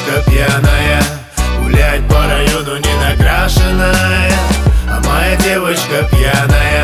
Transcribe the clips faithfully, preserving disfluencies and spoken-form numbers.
девочка пьяная, гулять по району не накрашенная. А моя девочка пьяная,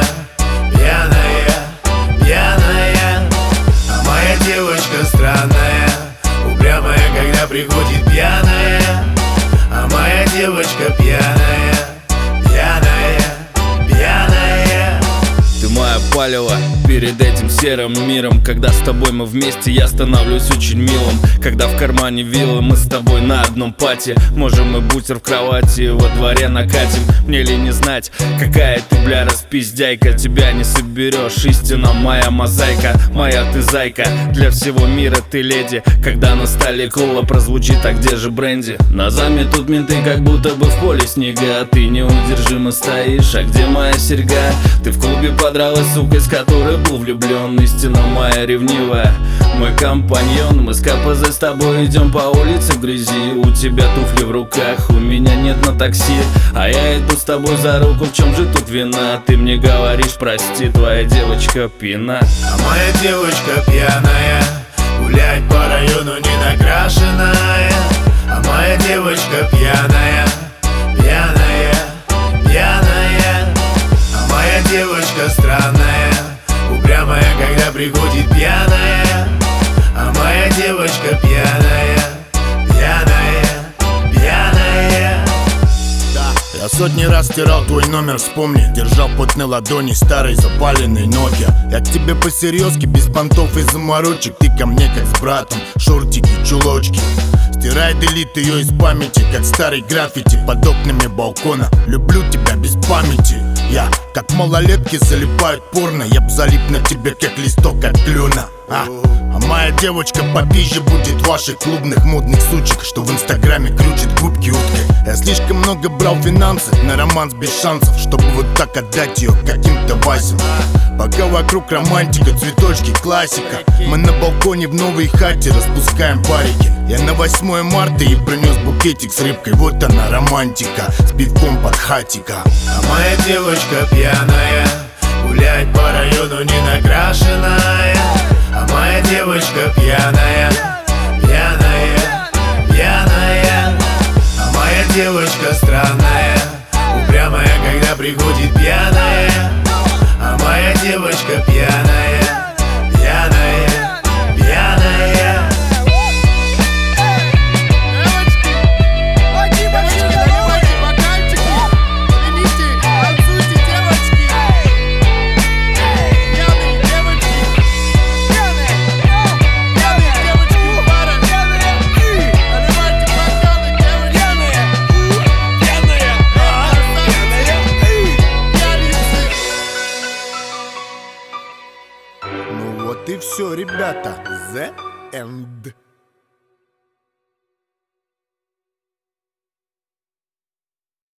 пьяная, пьяная. А моя девочка странная, упрямая, когда приходит пьяная. А моя девочка пьяная, пьяная, пьяная. Ты моя палева перед этим серым миром. Когда с тобой мы вместе, я становлюсь очень милым. Когда в кармане виллы, мы с тобой на одном пати. Можем и бутер в кровати, во дворе накатим. Мне ли не знать, какая ты, бля, распиздяйка. Тебя не соберешь, истина моя мозаика. Моя ты зайка, для всего мира ты леди. Когда на столе кола прозвучит, а где же бренди? На заме тут менты, как будто бы в поле снега. Ты неудержимо стоишь, а где моя серьга? Ты в клубе подралась, сука, из которой был влюблен. Истина моя ревнивая, мой компаньон. Мы с КПЗ с тобой идем по улице в грязи. У тебя туфли в руках, у меня нет на такси. А я иду с тобой за руку, в чем же тут вина? Ты мне говоришь, прости, твоя девочка пьяна. А моя девочка пьяная, гулять по району не накрашенная. А моя девочка пьяная, пьяная, пьяная. А моя девочка странная, упрямая, когда приходит пьяная. А моя девочка пьяная, пьяная, пьяная. Я сотни раз стирал твой номер, вспомни. Держал в потной ладони старый запаленный Nokia. Я к тебе по-серьезки, без понтов и заморочек. Ты ко мне как с братом, шортики, чулочки. Стирай, делит ее из памяти, как старый граффити под окнами балкона. Люблю тебя без памяти. Я, как малолетки, залипают порно. Я б залип на тебе, как листок от клена. А, а моя девочка попизже будет ваших клубных модных сучек, что в инстаграме крутит губки уткой. Я слишком много брал финансов на романс без шансов, чтобы вот так отдать ее каким-то Васям. Пока вокруг романтика, цветочки, классика. Мы на балконе в новой хате распускаем парики. Я на восьмое марта и принес букетик с рыбкой. Вот она романтика, с пивком под хатика. А моя девочка пьяная, гулять по району не накрашенная. А моя девочка пьяная, пьяная, пьяная. А моя девочка странная, упрямая, когда приходит пьяная. А моя девочка пьяная, пьяная, пьяная. Ну вот и все, ребята. The end.